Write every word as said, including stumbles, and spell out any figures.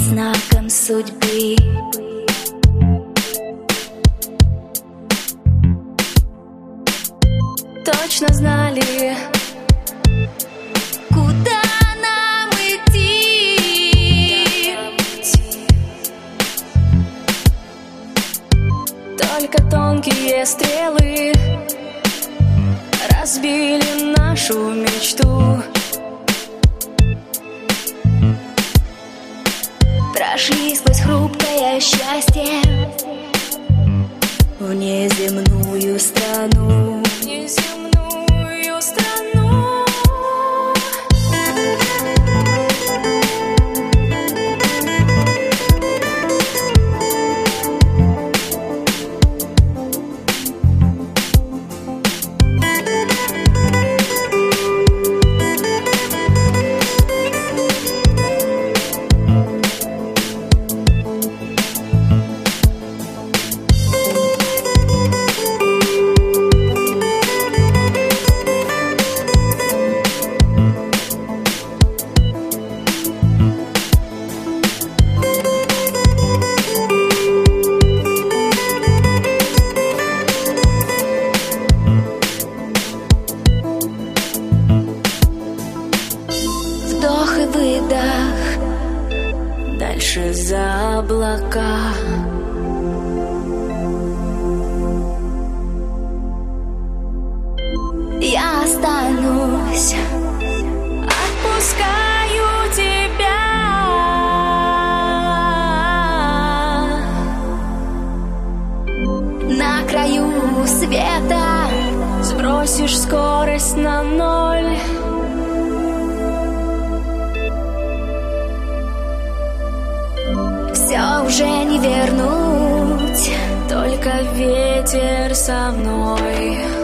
знаком судьбы. Точно знали, куда нам идти. Только тонкие стрелы разбили нашу мечту. Прошли сквозь хрупкое счастье в неземную страну. Неземную страну. Вдох и выдох, дальше за облака. Я останусь, отпускаю тебя. На краю света сбросишь скорость на ноль. Все уже не вернуть, только ветер со мной.